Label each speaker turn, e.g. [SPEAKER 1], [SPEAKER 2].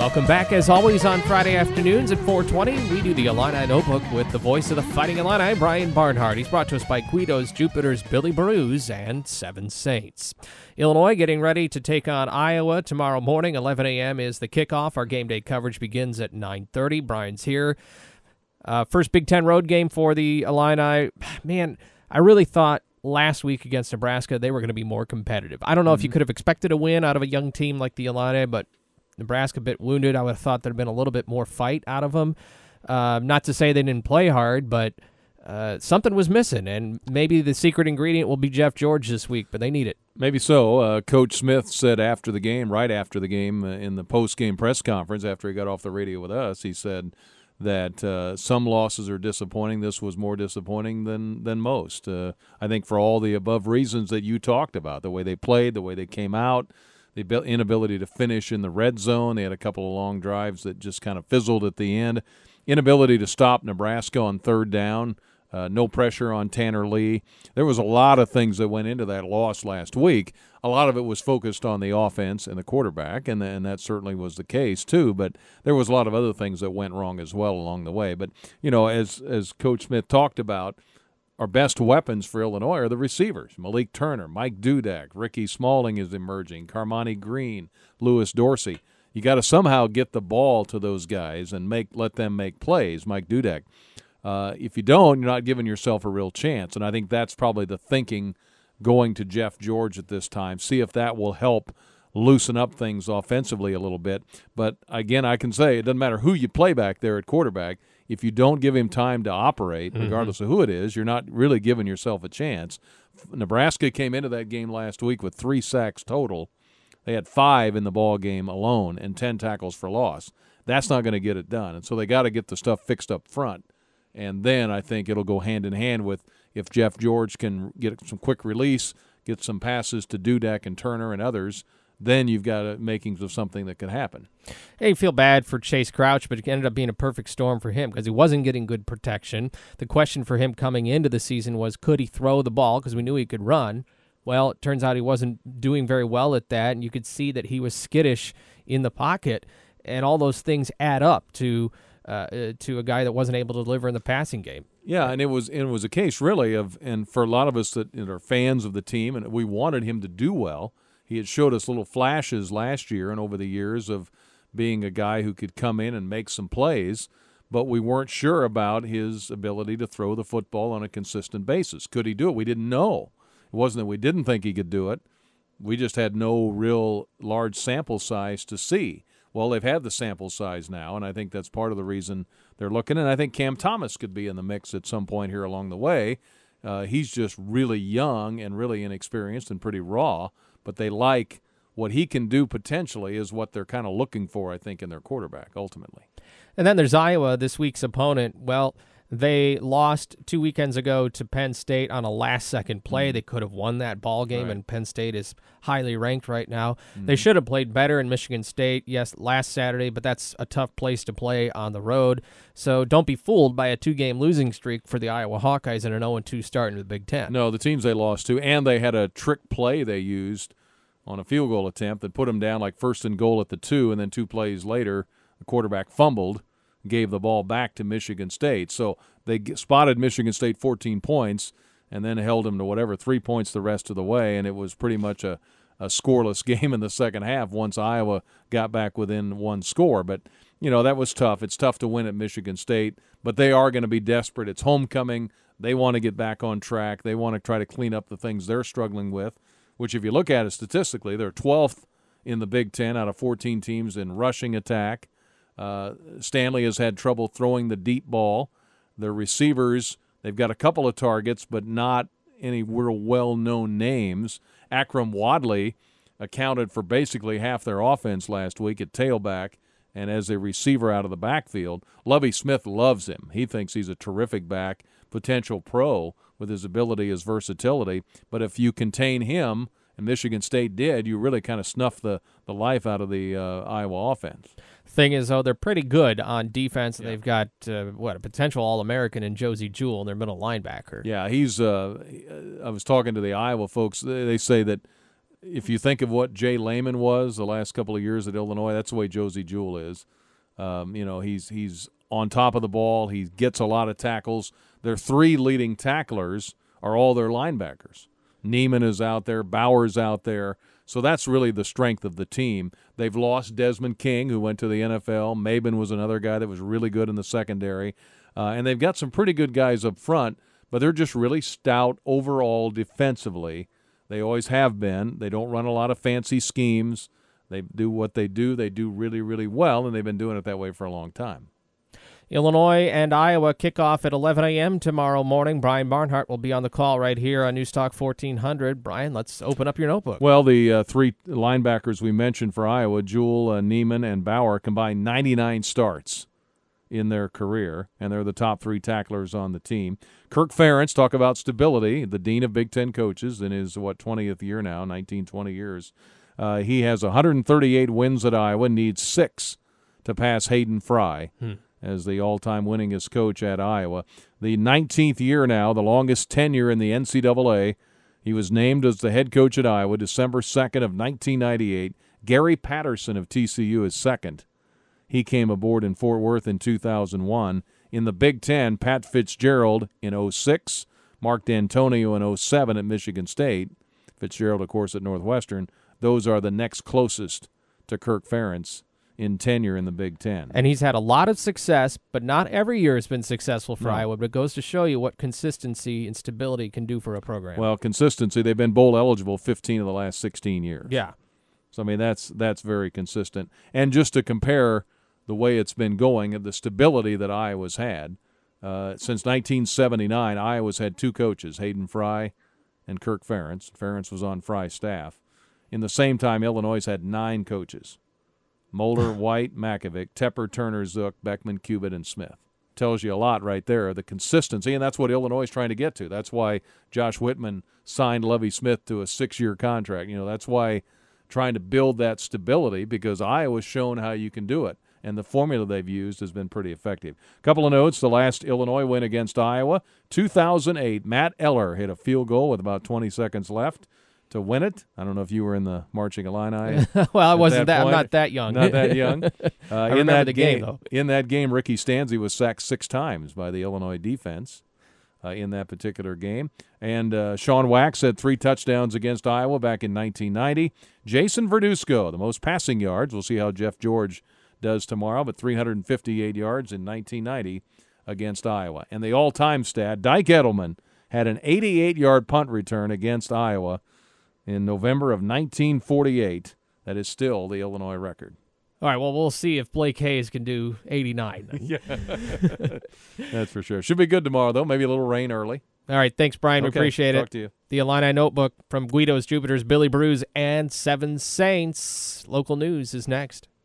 [SPEAKER 1] Welcome back, as always, on Friday afternoons at 4:20. We do the Illini Notebook with the voice of the Fighting Illini, Brian Barnhart. He's brought to us by Guido's, Jupiter's, Billy Barooz, and Seven Saints. Illinois getting ready to take on Iowa tomorrow morning. 11 a.m. is the kickoff. Our game day coverage begins at 9:30. Brian's here. First Big Ten road game for the Illini. Man, I really thought last week against Nebraska they were going to be more competitive. I don't know if you could have expected a win out of a young team like the Illini, but Nebraska a bit wounded. I would have thought there'd been a little bit more fight out of them. Not to say they didn't play hard, but something was missing, and maybe the secret ingredient will be Jeff George this week, but they need it.
[SPEAKER 2] Maybe so. Coach Smith said after the game, right after the game, in the post-game press conference after he got off the radio with us, he said that some losses are disappointing. This was more disappointing than most. I think for all the above reasons that you talked about, the way they played, the way they came out, the inability to finish in the red zone. They had a couple of long drives that just kind of fizzled at the end. Inability to stop Nebraska on third down. No pressure on Tanner Lee. There was a lot of things that went into that loss last week. A lot of it was focused on the offense and the quarterback, and that certainly was the case too. But there was a lot of other things that went wrong as well along the way. But, you know, as Coach Smith talked about, our best weapons for Illinois are the receivers. Malik Turner, Mike Dudek, Ricky Smalling is emerging, Carmani Green, Lewis Dorsey. You got to somehow get the ball to those guys and let them make plays, Mike Dudek. If you don't, you're not giving yourself a real chance. And I think that's probably the thinking going to Jeff George at this time. See if that will help loosen up things offensively a little bit. But, again, I can say it doesn't matter who you play back there at quarterback. If you don't give him time to operate, regardless of who it is, you're not really giving yourself a chance. Nebraska came into that game last week with 3 sacks total. They had 5 in the ball game alone and 10 tackles for loss. That's not going to get it done. And so they got to get the stuff fixed up front. And then I think it'll go hand in hand with if Jeff George can get some quick release, get some passes to Dudek and Turner and others, then you've got makings of something that could happen.
[SPEAKER 1] Hey, you feel bad for Chase Crouch, but it ended up being a perfect storm for him because he wasn't getting good protection. The question for him coming into the season was, could he throw the ball, because we knew he could run. Well, it turns out he wasn't doing very well at that, and you could see that he was skittish in the pocket, and all those things add up to a guy that wasn't able to deliver in the passing game.
[SPEAKER 2] Yeah, and it was a case really and for a lot of us that are fans of the team, and we wanted him to do well. He had showed us little flashes last year and over the years of being a guy who could come in and make some plays, but we weren't sure about his ability to throw the football on a consistent basis. Could he do it? We didn't know. It wasn't that we didn't think he could do it. We just had no real large sample size to see. Well, they've had the sample size now, and I think that's part of the reason they're looking. And I think Cam Thomas could be in the mix at some point here along the way. He's just really young and really inexperienced and pretty raw, but they like what he can do potentially is what they're kind of looking for, I think, in their quarterback ultimately.
[SPEAKER 1] And then there's Iowa, this week's opponent. Well, they lost 2 weekends ago to Penn State on a last-second play. They could have won that ball game, and Penn State is highly ranked right now. They should have played better in Michigan State, yes, last Saturday, but that's a tough place to play on the road. So don't be fooled by a 2-game losing streak for the Iowa Hawkeyes and an 0-2 start in the Big Ten.
[SPEAKER 2] No, the teams they lost to, and they had a trick play they used on a field goal attempt that put them down like 1st and goal at the 2, and then 2 plays later, the quarterback fumbled, gave the ball back to Michigan State. So they spotted Michigan State 14 points and then held them to 3 points the rest of the way, and it was pretty much a scoreless game in the second half once Iowa got back within 1 score. But, you know, that was tough. It's tough to win at Michigan State, but they are going to be desperate. It's homecoming. They want to get back on track. They want to try to clean up the things they're struggling with, which if you look at it statistically, they're 12th in the Big Ten out of 14 teams in rushing attack. Stanley has had trouble throwing the deep ball. Their receivers, they've got a couple of targets, but not any real well-known names. Akram Wadley accounted for basically half their offense last week at tailback and as a receiver out of the backfield. Lovie Smith loves him. He thinks he's a terrific back, potential pro with his ability, his versatility. But if you contain him, and Michigan State did, you really kind of snuffed the life out of the Iowa offense.
[SPEAKER 1] Thing is, though, they're pretty good on defense, and they've got, a potential All-American in Josie Jewell, their middle linebacker.
[SPEAKER 2] Yeah, he's I was talking to the Iowa folks. They say that if you think of what Jay Lehman was the last couple of years at Illinois, that's the way Josie Jewell is. He's on top of the ball. He gets a lot of tackles. Their three leading tacklers are all their linebackers. Neiman is out there. Bauer's out there. So that's really the strength of the team. They've lost Desmond King, who went to the NFL. Maben was another guy that was really good in the secondary. And they've got some pretty good guys up front, but they're just really stout overall defensively. They always have been. They don't run a lot of fancy schemes. They do what they do. They do really, really well, and they've been doing it that way for a long time.
[SPEAKER 1] Illinois and Iowa kick off at 11 a.m. tomorrow morning. Brian Barnhart will be on the call right here on News Talk 1400. Brian, let's open up your notebook.
[SPEAKER 2] Well, the three linebackers we mentioned for Iowa, Jewell, Neiman, and Bauer, combined 99 starts in their career, and they're the top three tacklers on the team. Kirk Ferentz, talk about stability, the dean of Big Ten coaches in his, 20th year now, 20 years. He has 138 wins at Iowa, needs 6 to pass Hayden Fry as the all-time winningest coach at Iowa. The 19th year now, the longest tenure in the NCAA. He was named as the head coach at Iowa December 2nd of 1998. Gary Patterson of TCU is second. He came aboard in Fort Worth in 2001. In the Big Ten, Pat Fitzgerald in 06, Mark D'Antonio in 07 at Michigan State, Fitzgerald, of course, at Northwestern. Those are the next closest to Kirk Ferentz in tenure in the Big Ten.
[SPEAKER 1] And he's had a lot of success, but not every year has been successful for Iowa. But it goes to show you what consistency and stability can do for a program.
[SPEAKER 2] Well, consistency, they've been bowl eligible 15 of the last 16 years.
[SPEAKER 1] Yeah.
[SPEAKER 2] So, I mean, that's very consistent. And just to compare the way it's been going and the stability that Iowa's had, since 1979, Iowa's had 2 coaches, Hayden Fry and Kirk Ferentz. Ferentz was on Fry's staff. In the same time, Illinois had 9 coaches. Mulder, White, Makovic, Tepper, Turner, Zook, Beckman, Cubitt, and Smith. Tells you a lot right there, the consistency, and that's what Illinois is trying to get to. That's why Josh Whitman signed Lovie Smith to a 6-year contract. That's why trying to build that stability, because Iowa's shown how you can do it, and the formula they've used has been pretty effective. Couple of notes, the last Illinois win against Iowa, 2008, Matt Eller hit a field goal with about 20 seconds left to win it. I don't know if you were in the Marching Illini.
[SPEAKER 1] Well, I wasn't that. I'm not that young.
[SPEAKER 2] Not that young.
[SPEAKER 1] I remember the game, though.
[SPEAKER 2] In that game, Ricky Stanzi was sacked 6 times by the Illinois defense in that particular game. And Sean Wax had 3 touchdowns against Iowa back in 1990. Jason Verduzco, the most passing yards. We'll see how Jeff George does tomorrow, but 358 yards in 1990 against Iowa. And the all-time stat, Dyke Edelman had an 88-yard punt return against Iowa in November of 1948. That is still the Illinois record.
[SPEAKER 1] All right, well, we'll see if Blake Hayes can do 89.
[SPEAKER 2] Yeah, that's for sure. Should be good tomorrow, though. Maybe a little rain early.
[SPEAKER 1] All right, thanks, Brian.
[SPEAKER 2] Okay,
[SPEAKER 1] we appreciate it.
[SPEAKER 2] Talk to you.
[SPEAKER 1] The Illini Notebook from Guido's, Jupiter's, Billy Brews, and Seven Saints. Local news is next.